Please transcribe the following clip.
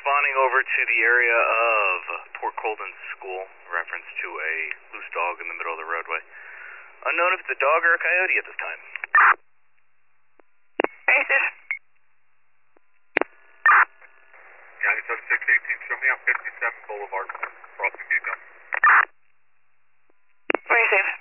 responding over to the area of Port Colden School, reference to a loose dog in the middle of the roadway. Unknown if it's a dog or a coyote at this time. County 7618, show me on 57 Boulevard, crossing Bucco. Where are you safe?